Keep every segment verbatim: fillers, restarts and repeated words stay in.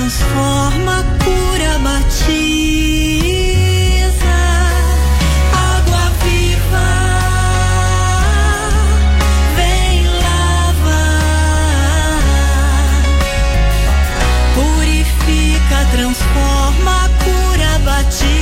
transforma, cura, batiza, água viva, vem lavar, purifica, transforma, cura, batiza.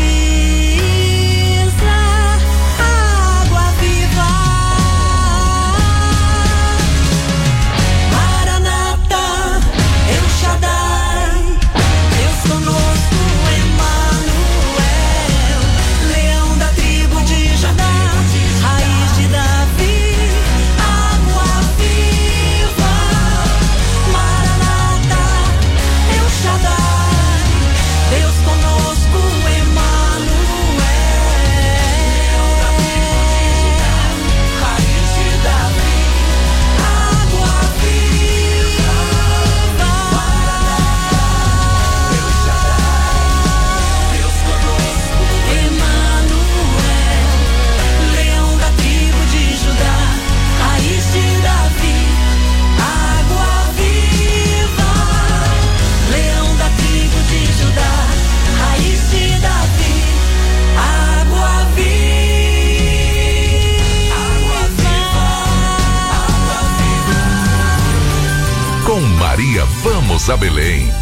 Maria, vamos a Belém.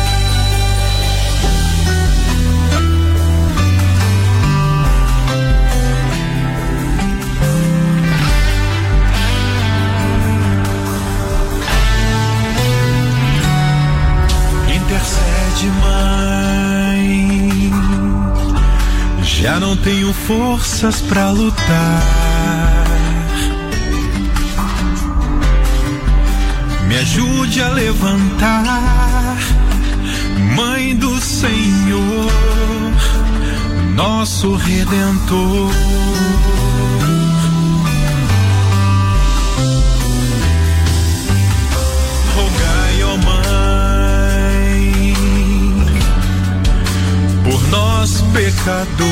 Intercede, mãe. Já não tenho forças pra lutar. Me ajude a levantar, Mãe do Senhor, nosso Redentor. Rogai, ó Mãe, por nós pecadores,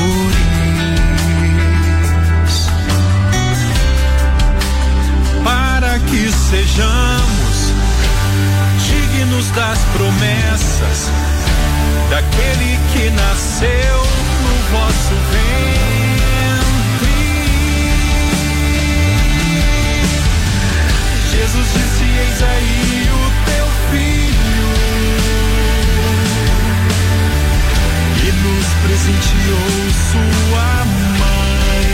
para que sejamos dignos das promessas daquele que nasceu no vosso ventre. Jesus disse: eis aí o teu filho, e nos presenteou sua mãe.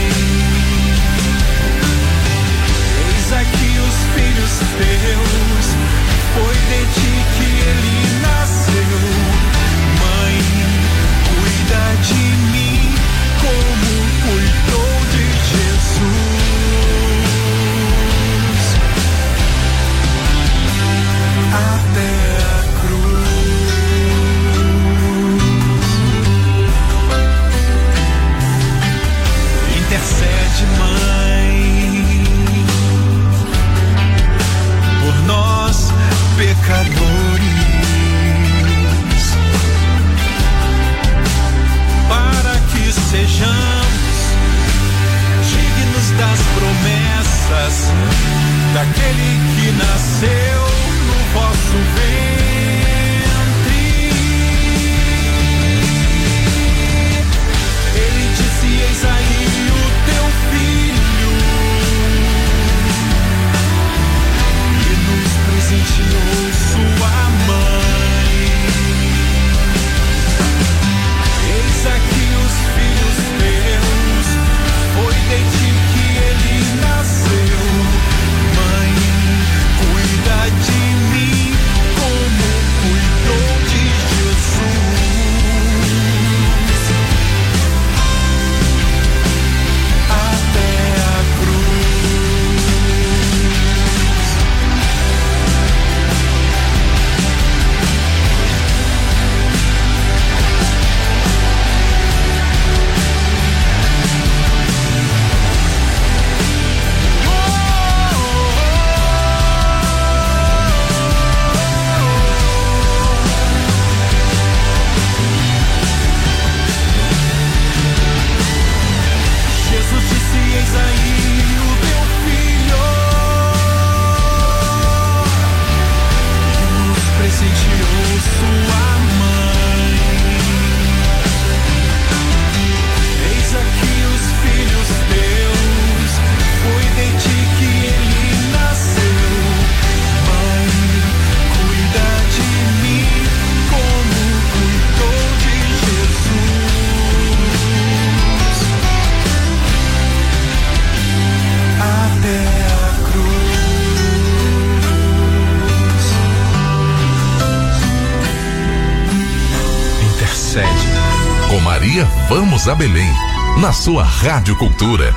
Eis aqui os filhos teus, foi de ti que ele nasceu. Mãe, cuida de mim como cuidou de Jesus. Maria Vamos a Belém, na sua Rádio Cultura.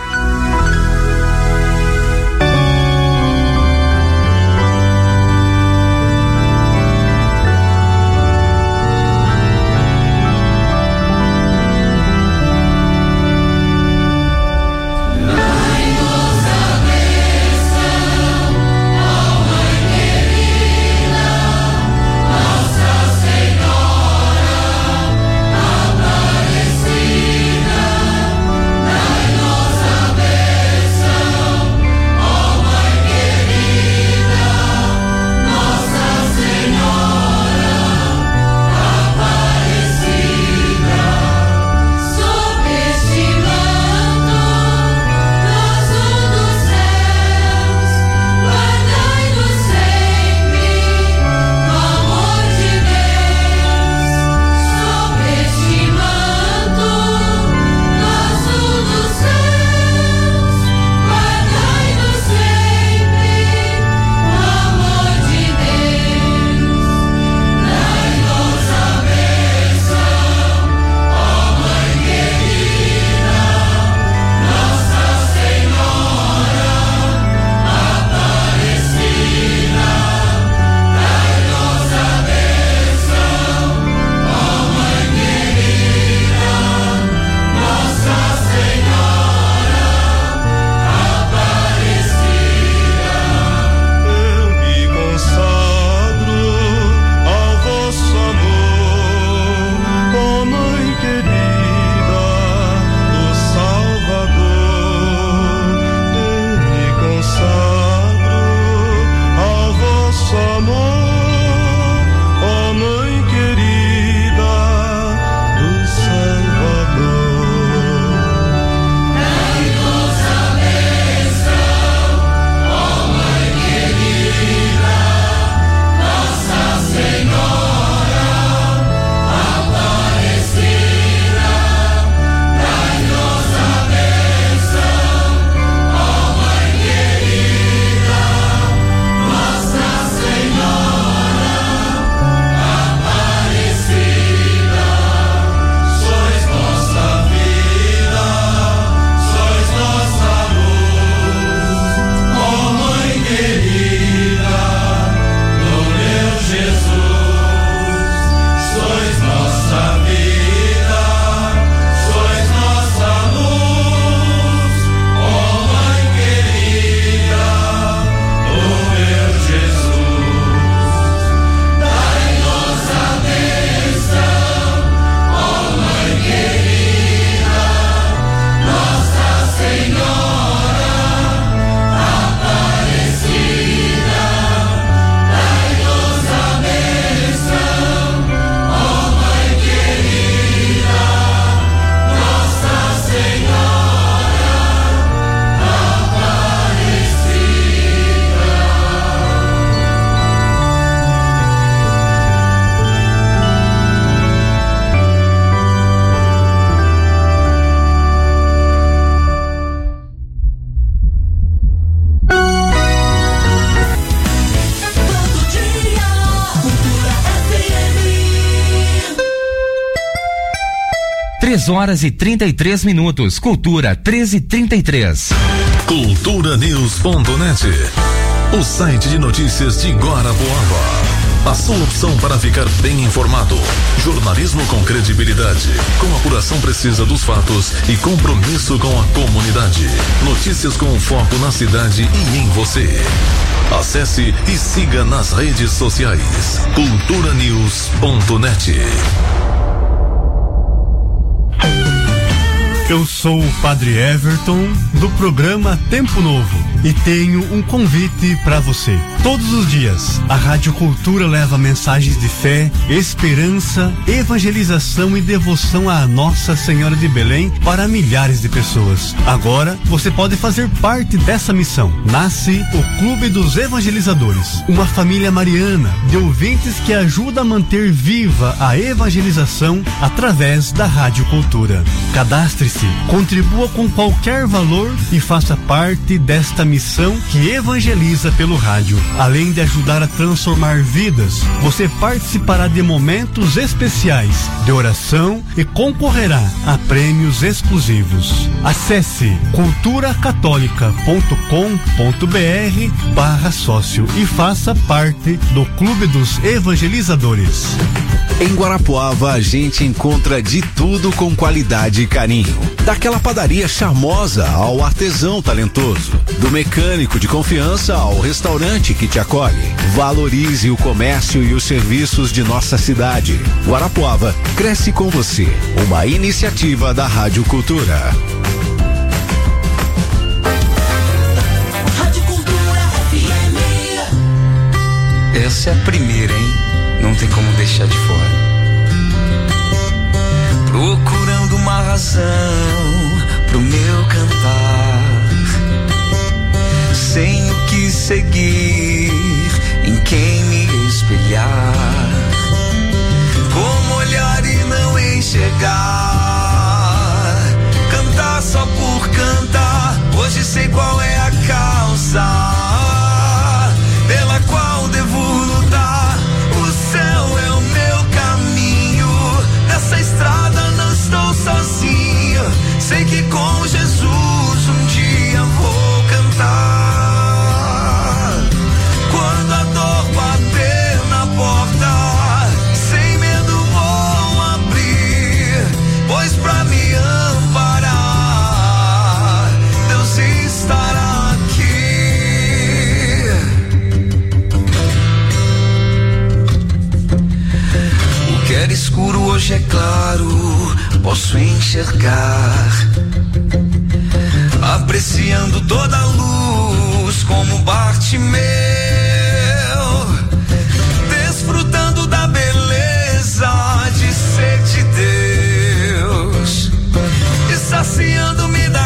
três horas e trinta e três minutos. Cultura treze e trinta e três. cultura news ponto net, o site de notícias de Guarapuava. A sua opção para ficar bem informado. Jornalismo com credibilidade, com apuração precisa dos fatos e compromisso com a comunidade. Notícias com foco na cidade e em você. Acesse e siga nas redes sociais. cultura news ponto net. Eu sou o Padre Everton, do programa Tempo Novo, e tenho um convite para você. Todos os dias, a Rádio Cultura leva mensagens de fé, esperança, evangelização e devoção à Nossa Senhora de Belém para milhares de pessoas. Agora, você pode fazer parte dessa missão. Nasce o Clube dos Evangelizadores, uma família mariana de ouvintes que ajuda a manter viva a evangelização através da Rádio Cultura. Cadastre-se Acesse, contribua com qualquer valor e faça parte desta missão que evangeliza pelo rádio. Além de ajudar a transformar vidas, você participará de momentos especiais de oração e concorrerá a prêmios exclusivos. Acesse cultura católica ponto com ponto br barra sócio e faça parte do Clube dos Evangelizadores. Em Guarapuava a gente encontra de tudo com qualidade e carinho. Daquela padaria charmosa ao artesão talentoso. Do mecânico de confiança ao restaurante que te acolhe. Valorize o comércio e os serviços de nossa cidade. Guarapuava cresce com você. Uma iniciativa da Rádio Cultura. Rádio Cultura F M. Essa é a primeira, hein? Não tem como deixar de fora. Procurando uma razão pro meu cantar, sem o que seguir, em quem me espelhar, como olhar e não enxergar, cantar só por cantar. Hoje sei qual é a causa pela qual devo lutar. O céu é o meu caminho, nessa estrada não estou sozinho. Sei que com Jesus um dia vou cantar. Quando a dor bater na porta, sem medo vou abrir, pois pra me amparar Deus estará aqui. O que era escuro hoje é claro, posso enxergar, apreciando toda a luz como Bartimeu, desfrutando da beleza de ser de Deus e saciando-me da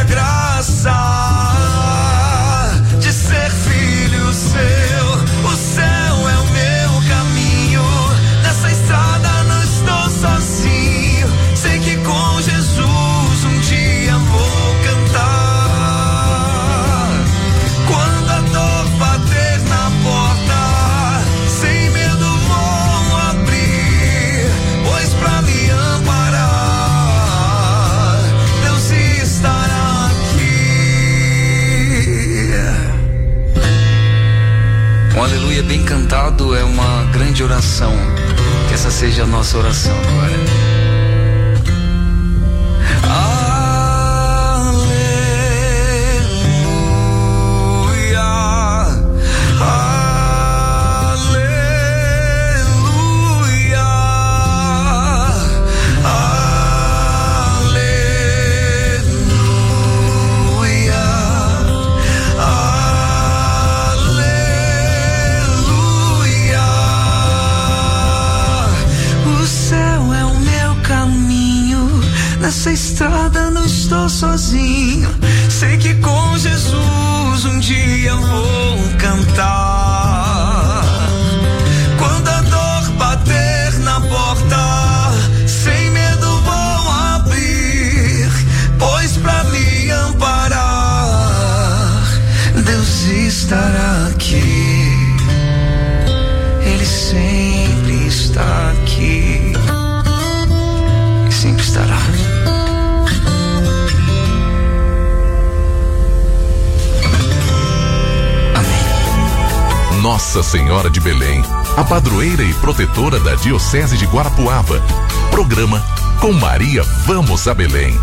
graça de ser filho seu. O céu é o meu caminho, nessa estrada não estou sozinho. Sei que com Jesus um dia vou cantar. Quando a dor bater na porta, sem medo vou abrir, pois pra me amparar Deus estará aqui. Um aleluia bem cantado é uma grande oração. Que essa seja a nossa oração agora. Nessa estrada não estou sozinho. Sei que com Jesus um dia vou cantar. Quando a dor bater na porta, sem medo vou abrir, pois pra me amparar Deus estará aqui. Ele sempre está aqui e sempre estará. Nossa Senhora de Belém, a padroeira e protetora da Diocese de Guarapuava. Programa Com Maria Vamos a Belém.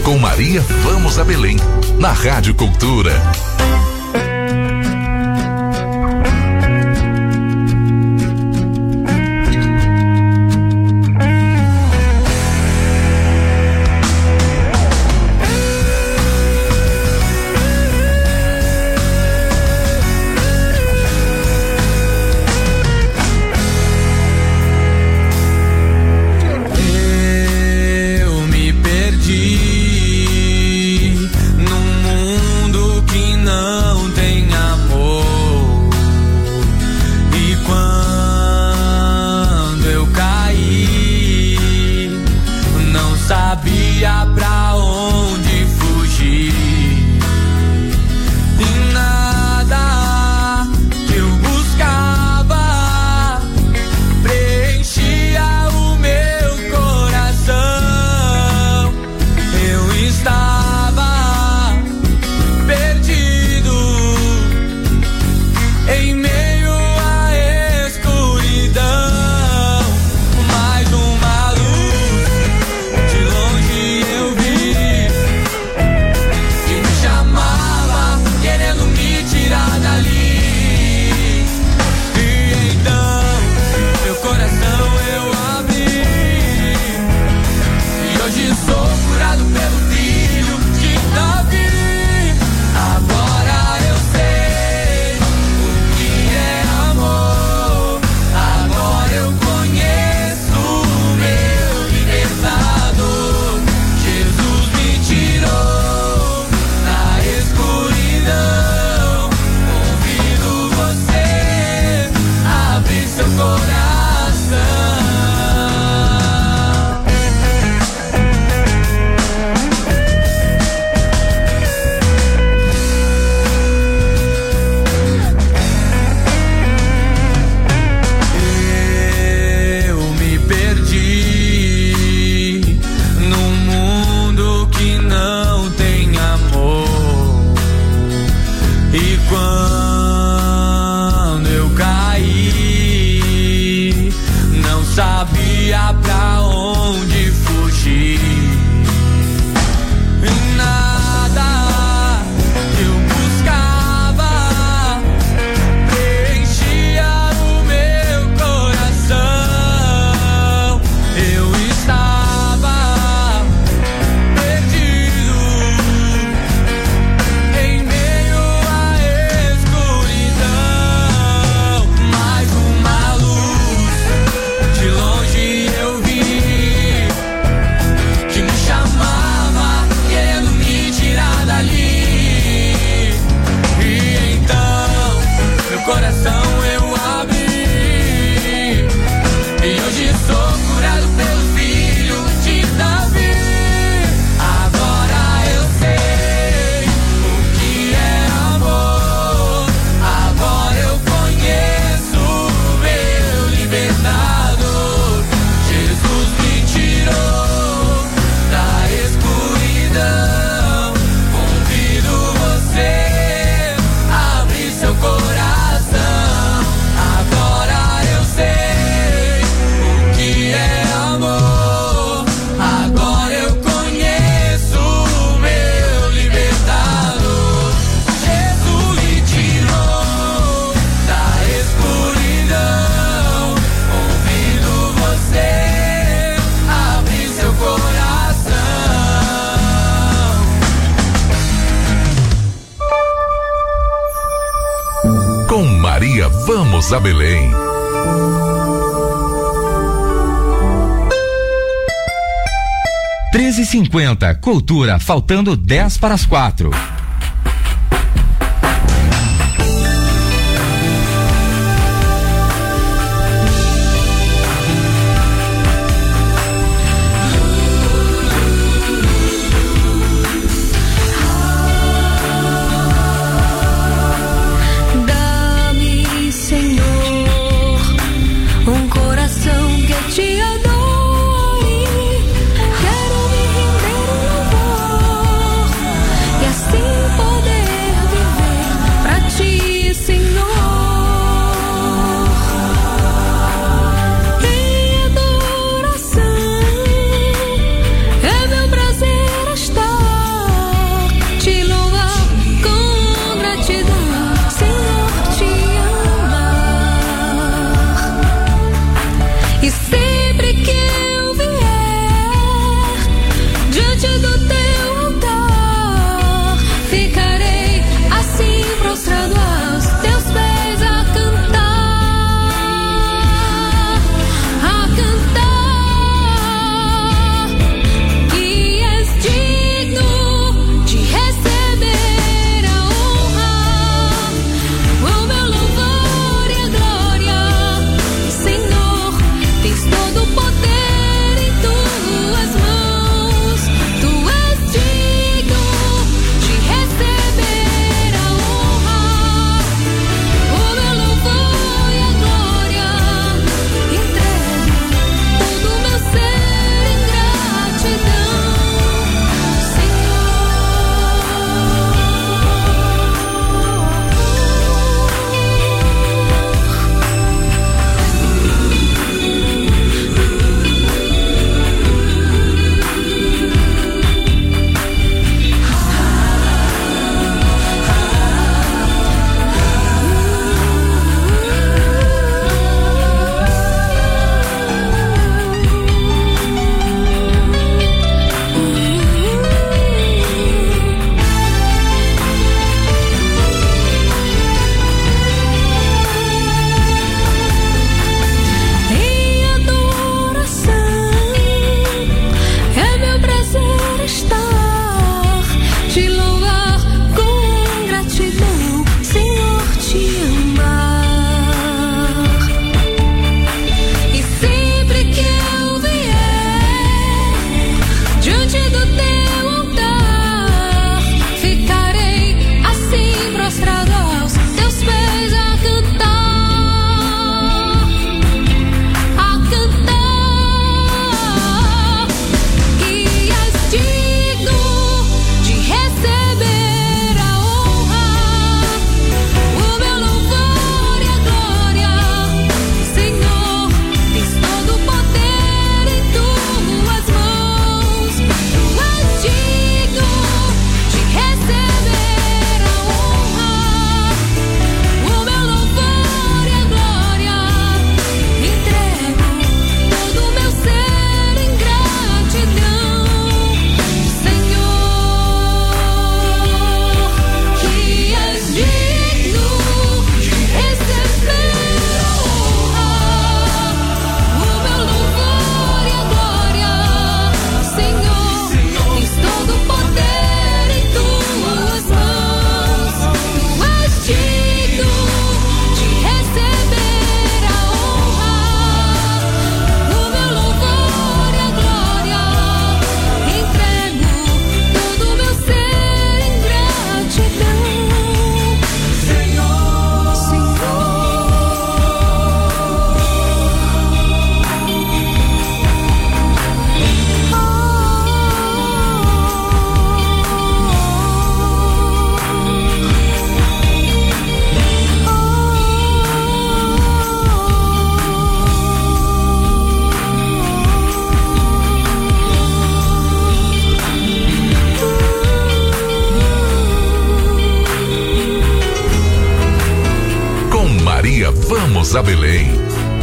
com Maria Vamos a Belém, na Rádio Cultura. Vamos a Belém. treze e cinquenta, Cultura, faltando dez para as quatro. Estar Vamos a Belém.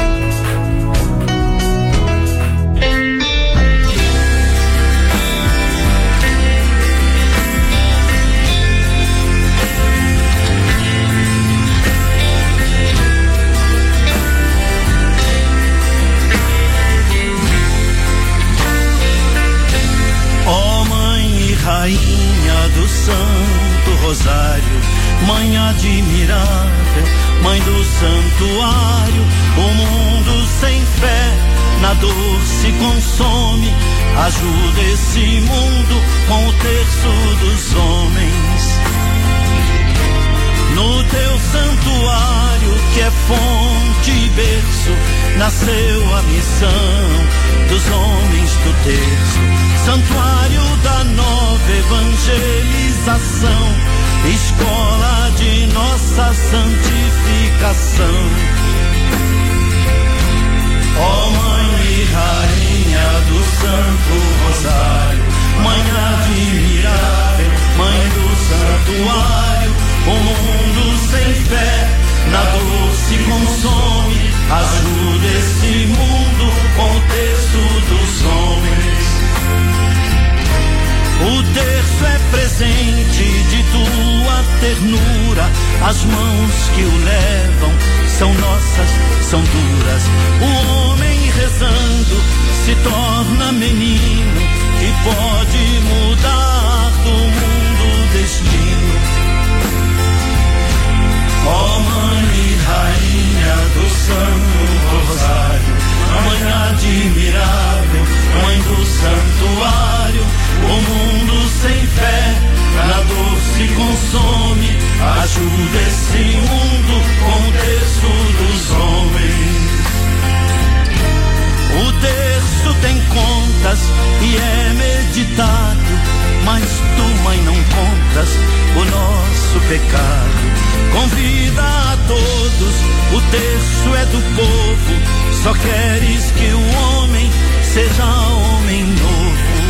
Rainha do Santo Rosário, Mãe admirável, Mãe do Santuário, o mundo sem fé na dor se consome. Ajuda esse mundo com o terço dos homens. No teu santuário, que é fonte e berço, nasceu a missão dos homens do terço. Santuário da nova evangelização, escola de nossa santificação. Ó Mãe e Rainha do Santo Rosário, Mãe admirável, Mãe do Santuário, o mundo sem fé na dor se consome. Ajuda esse mundo com o terço dos homens. O terço é presente de tua ternura, as mãos que o levam são nossas, são duras. O homem rezando se torna menino e pode mudar do mundo o destino. Ó Mãe e Rainha do Santo Rosário, Mãe admirável, Mãe do Santuário, o mundo sem fé na dor se consome. Ajuda esse mundo com o terço dos homens. O terço tem contas e é meditado, mas tu, Mãe, não contas o nosso pecado. Convida a todos, o terço é do povo, só queres que o homem seja homem novo.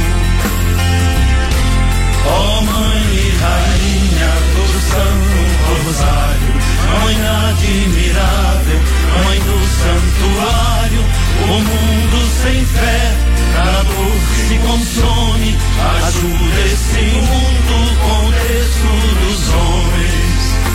Ó Mãe e Rainha do Santo Rosário, Mãe admirável, Mãe do Santuário, o mundo sem fé na dor se consome. Ajuda esse mundo com o terço dos homens.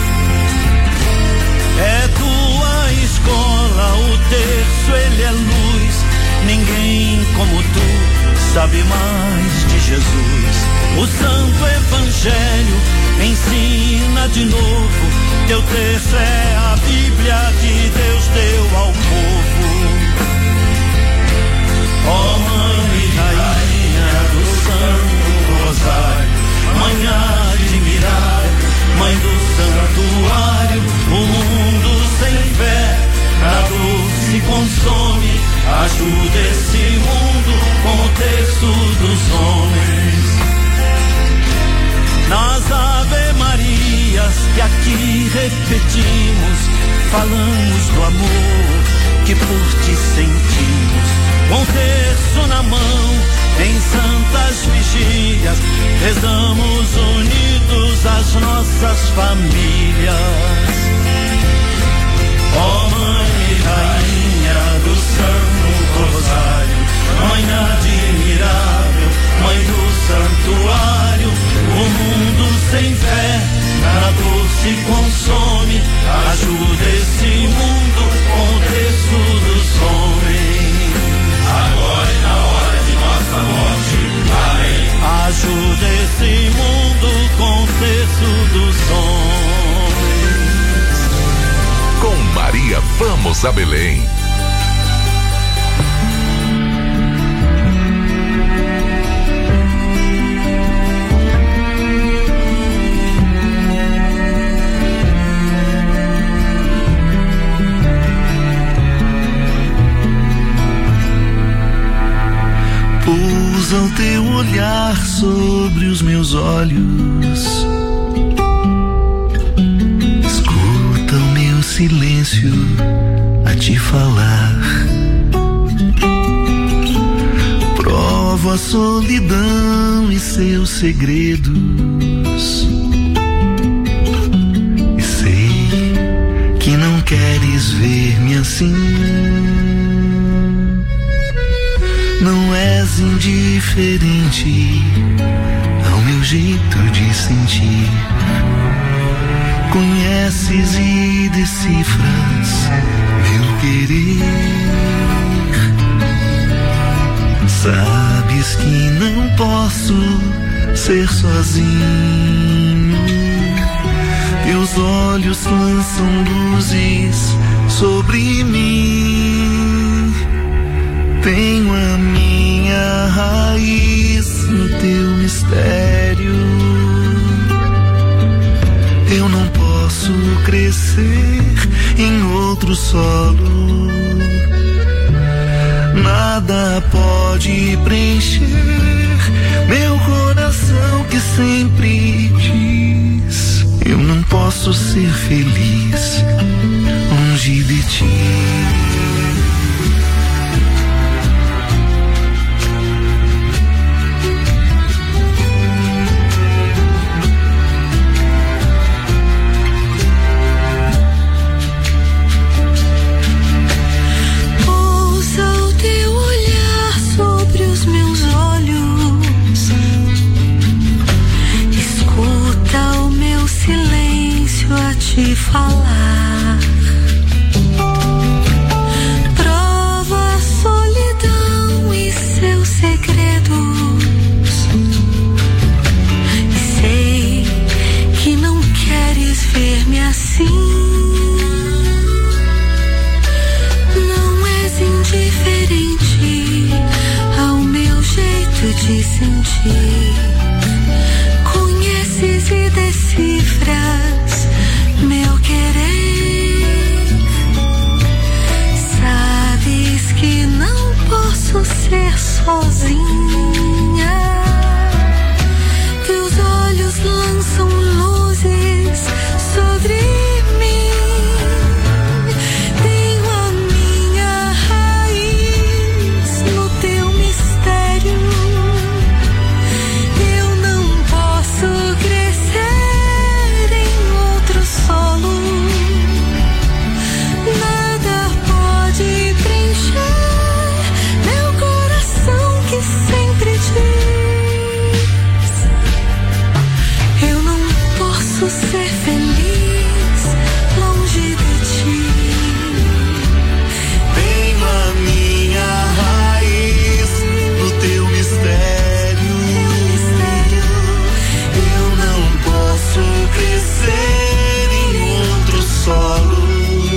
É tua escola, o terço ele é luz. Ninguém como tu sabe mais de Jesus. O Santo Evangelho ensina de novo. Teu terço é a Bíblia que Deus deu ao povo. Ó Mãe e Rainha do Santo Rosário, Mãe admirável, Mãe do Santuário, o mundo sem fé na dor se consome. Ajuda esse mundo com o terço dos homens. Nas Ave Marias que aqui repetimos, falamos do amor que por ti sentimos. Com o terço na mão, em santas vigílias, rezamos unidos as nossas famílias. Ó Mãe e Rainha do Santo Rosário, Mãe admirável, Mãe do Santuário, o mundo sem fé na dor se consome. Ajuda esse mundo com o terço dos homens. Agora e na hora de nossa morte, amém. Ajuda esse mundo com o terço dos homens. Com Maria, vamos a Belém. Pousa o teu olhar sobre os meus olhos, escuta o meu silêncio a te falar. Provo a solidão e seus segredos, e sei que não quer queres ver-me assim. Não és indiferente ao meu jeito de sentir. Conheces e decifras meu querer. Sabes que não posso ser sozinho. Teus olhos lançam luzes sobre mim. Tenho a minha raiz no teu mistério. Eu não posso crescer em outro solo. Nada pode preencher meu coração que sempre diz: eu não posso ser feliz longe de ti. Te falar, prova a solidão e seus segredos. E sei que não queres ver-me assim. Não és indiferente ao meu jeito de sentir. Conheces e decifras meu querer. Sabes que não posso ser sozinha. Teus olhos lançam luzes sobre mim. Tenho a minha raiz no teu mistério. Eu não posso crescer solo. Nada pode preencher meu coração que sempre diz: eu não posso ser feliz longe de ti. Tenho a minha raiz no teu mistério. Eu não posso crescer solo.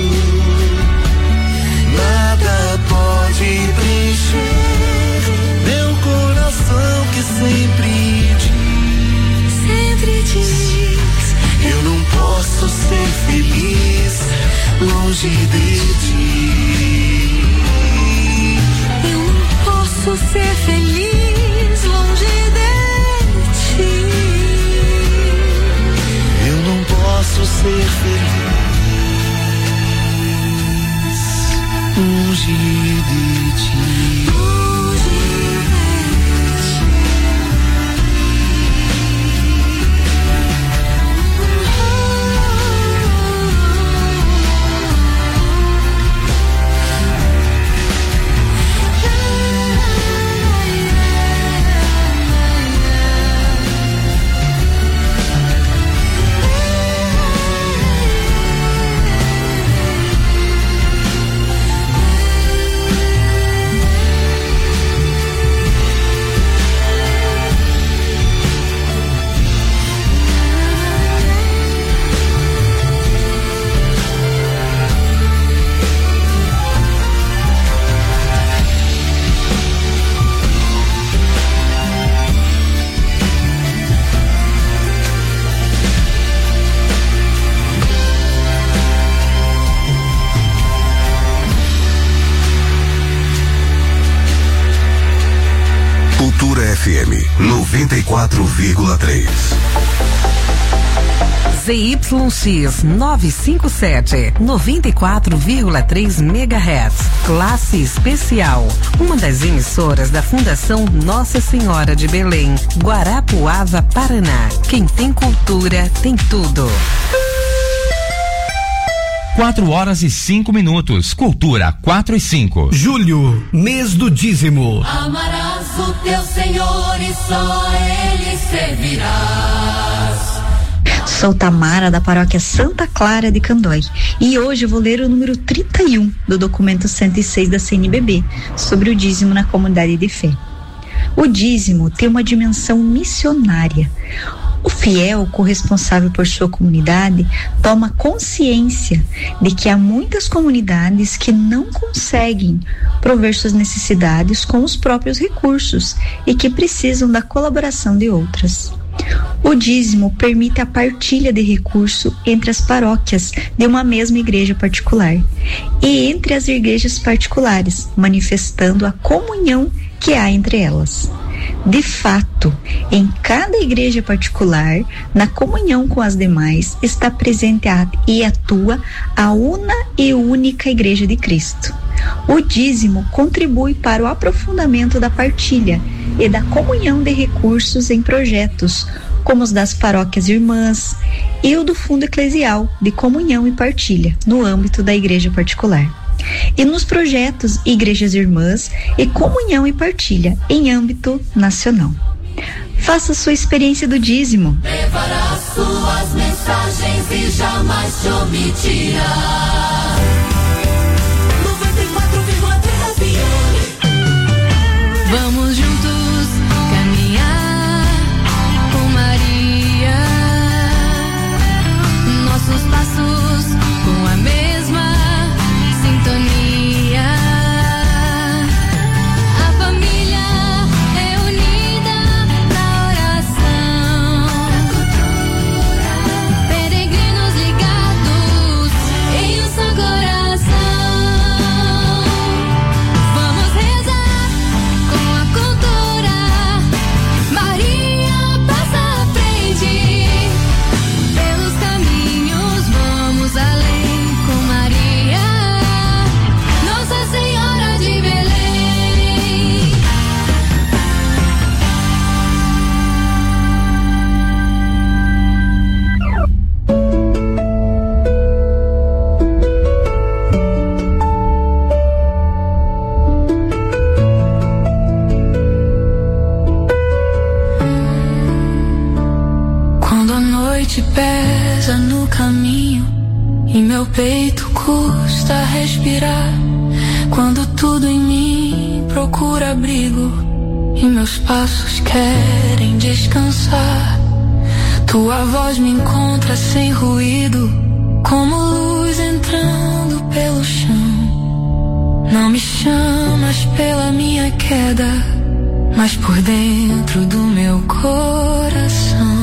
Nada pode preencher meu coração que sempre diz, sempre diz: eu não posso ser feliz longe de ti. Eu não posso ser feliz longe de ti. Eu não posso ser feliz longe de ti. Cultura F M noventa e quatro vírgula três. Z Y X novecentos e cinquenta e sete, noventa e quatro vírgula três megahertz. Classe especial. Uma das emissoras da Fundação Nossa Senhora de Belém, Guarapuava, Paraná. Quem tem cultura tem tudo. quatro horas e cinco minutos. Cultura quatro e cinco. Julho, mês do dízimo. Amarás o teu Senhor e só Ele servirás. Sou Tamara, da paróquia Santa Clara de Candói, e hoje eu vou ler o número trinta e um do documento cento e seis da C N B B sobre o dízimo na comunidade de fé. O dízimo tem uma dimensão missionária. O fiel, corresponsável por sua comunidade, toma consciência de que há muitas comunidades que não conseguem prover suas necessidades com os próprios recursos e que precisam da colaboração de outras. O dízimo permite a partilha de recurso entre as paróquias de uma mesma igreja particular e entre as igrejas particulares, manifestando a comunhão que há entre elas. De fato, em cada igreja particular, na comunhão com as demais, está presente a, e atua a una e única Igreja de Cristo. O dízimo contribui para o aprofundamento da partilha e da comunhão de recursos em projetos, como os das paróquias irmãs e o do Fundo Eclesial de Comunhão e Partilha, no âmbito da igreja particular. E nos projetos Igrejas Irmãs e Comunhão e Partilha, em âmbito nacional. Faça sua experiência do dízimo. Levarás suas mensagens e jamais te omitirá. noventa e quatro vírgula três F M. Vamos juntos caminhar com Maria. Nossos passos com a mesma sintonia. A família é unida na oração. Peregrinos ligados em um só coração. Vamos rezar com a cultura. Maria passa à frente. Pelos caminhos vamos além com Maria, Nossa Senhora de Belém. Quando a noite pesa no caminho e meu peito custa respirar, quando tudo em mim procura abrigo e meus passos querem descansar, tua voz me encontra sem ruído, como luz entrando pelo chão. Não me chamas pela minha queda, mas por dentro do meu coração.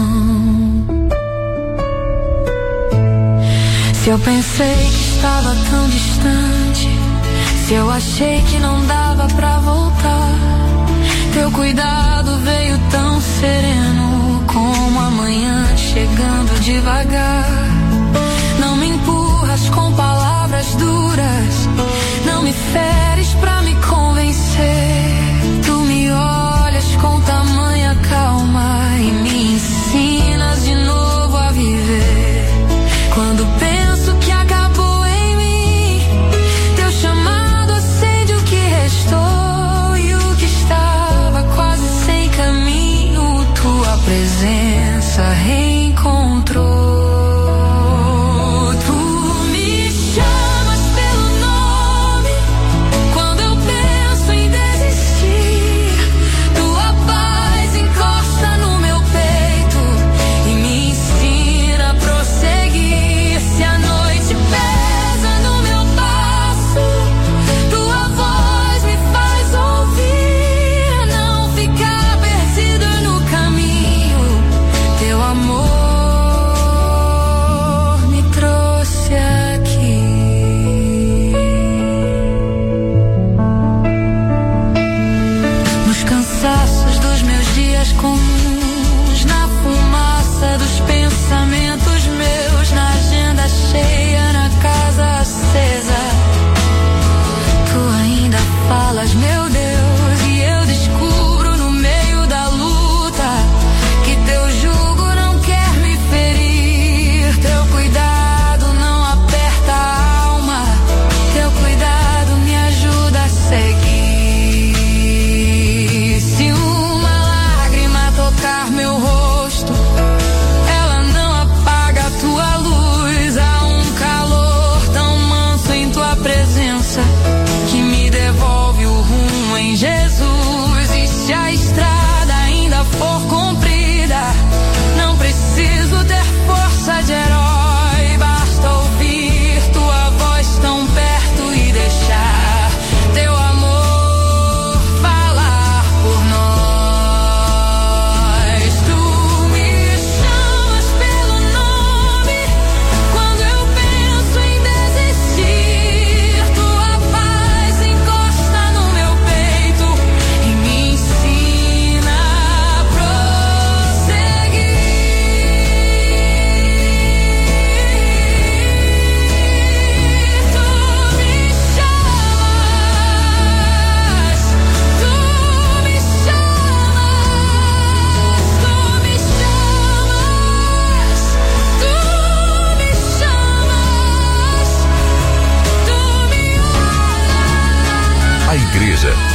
Se eu pensei que estava tão distante, se eu achei que não dava pra voltar, teu cuidado veio tão sereno, como a manhã chegando devagar. Não me empurras com palavras duras, não me feres pra me convencer. Tu me olhas com tamanha calma e me ensinas de novo a viver. Quando penso que acabou em mim, teu chamado acende o que restou, e o que estava quase sem caminho, tua presença reencontrou. Tu me chamas pelo nome quando eu penso em desistir. Tua paz encosta no meu peito e me ensina a prosseguir. Se a noite pesa no meu passo, tua voz me faz ouvir. Não ficar perdido no caminho, teu amor me trouxe aqui. Nos cansaços dos meus dias comuns, na fumaça dos pensamentos meus, na agenda cheia, na casa acesa, tu ainda falas, meu Deus, e eu descubro no meio da luta que teu jugo não quer me ferir, teu cuidado não aperta a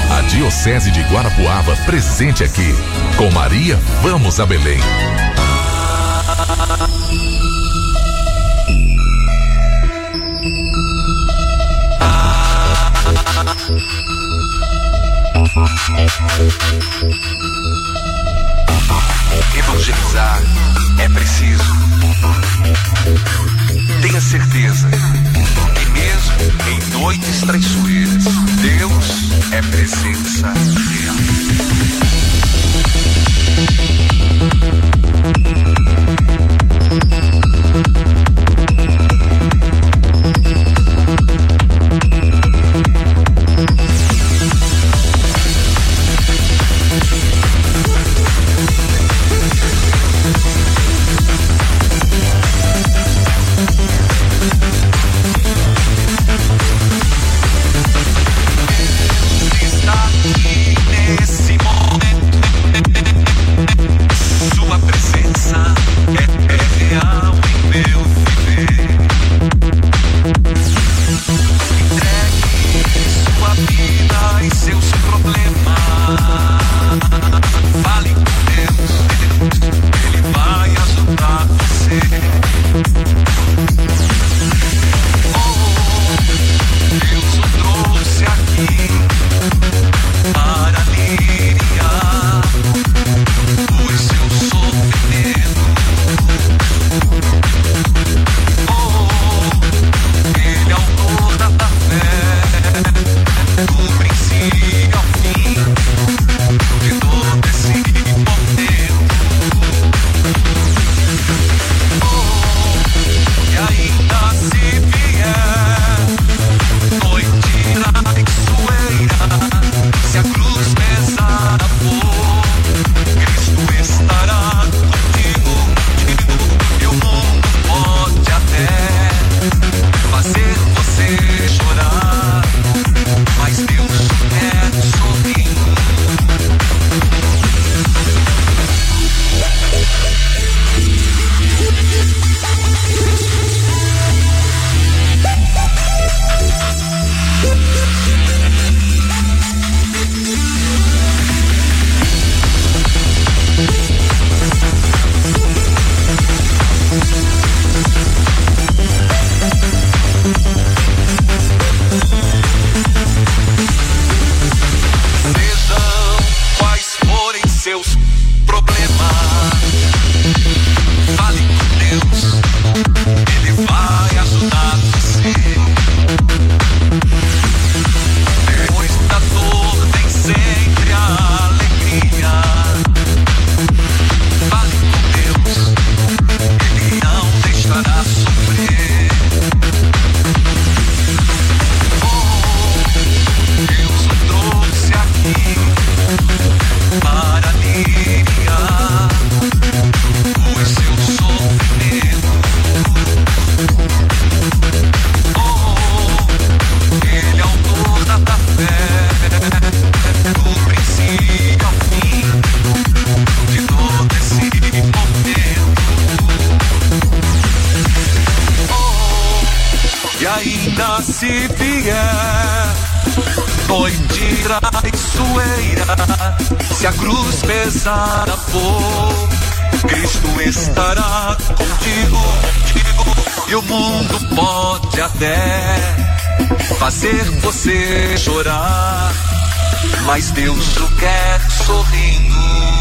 A Diocese de Guarapuava presente aqui. Com Maria, vamos a Belém. Evangelizar é preciso. Tenha certeza que mesmo em noites traiçoeiras, Deus é presença real. Se vier noite traiçoeira, se a cruz pesada for, Cristo estará contigo, contigo, e o mundo pode até fazer você chorar, mas Deus o quer sorrindo.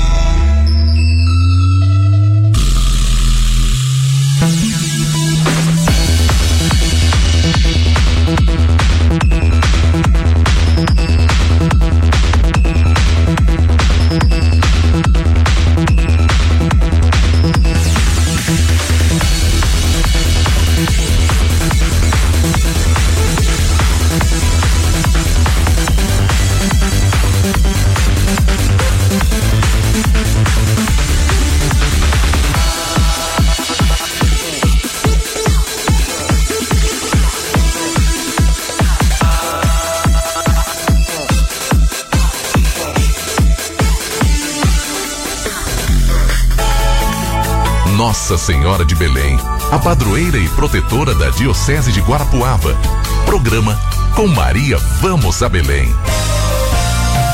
Nossa Senhora de Belém, a padroeira e protetora da Diocese de Guarapuava. Programa Com Maria, vamos a Belém.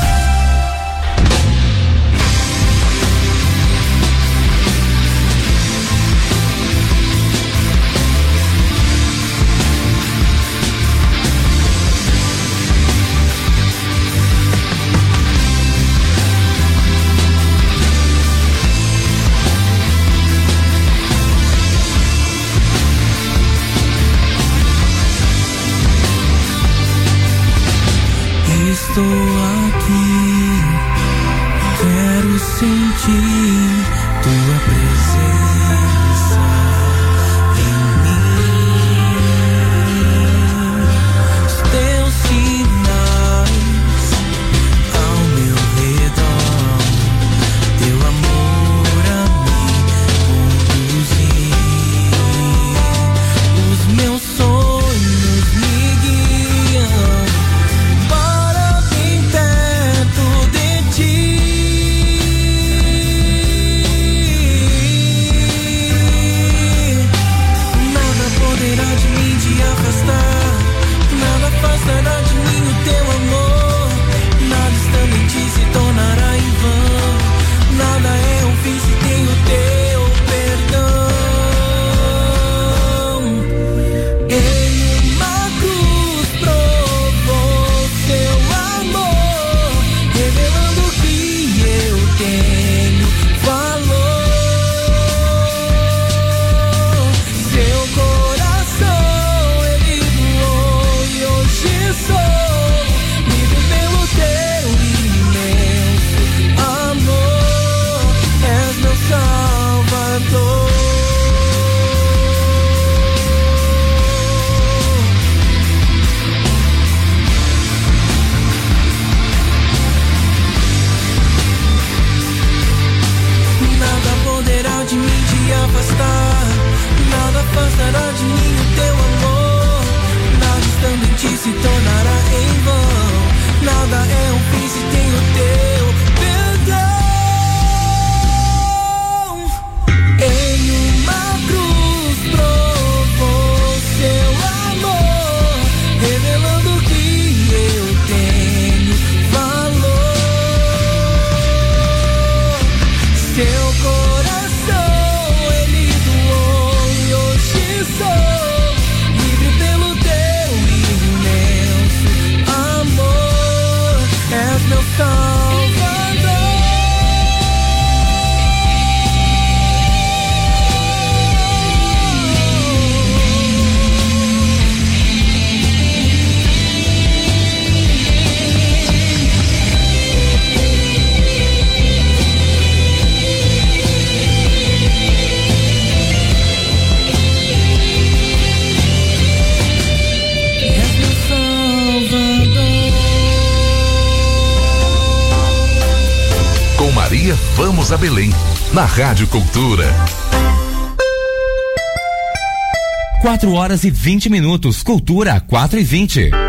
aqui, quero sentir tua presença em mim. Os teus sinais ao meu redor, teu amor a me conduzir. Os meus sonhos me guiam para bem perto de ti. Nada poderá de mim te afastar, nada afastará de mim o teu amor. Nada estando em ti se tornará em vão, nada é um fim se tem o teu perdão. Em uma cruz provou seu amor, revelando que eu tenho valor. Seu coração ele doou e hoje sou livre pelo teu imenso amor. És meu Salvador. Nada poderá de mim te afastar, nada afastará de mim o teu amor. Nada estando em ti se tornará em vão, nada é um fim se tem o teu perdão. Em uma cruz provou seu amor, revelando que eu tenho valor. Seu coração ele doou e hoje sou livre pelo teu imenso amor. És meu Salvador. És meu Salvador. Com Maria, vamos a Belém, na Rádio Cultura. quatro horas e vinte minutos. Cultura quatro e vinte.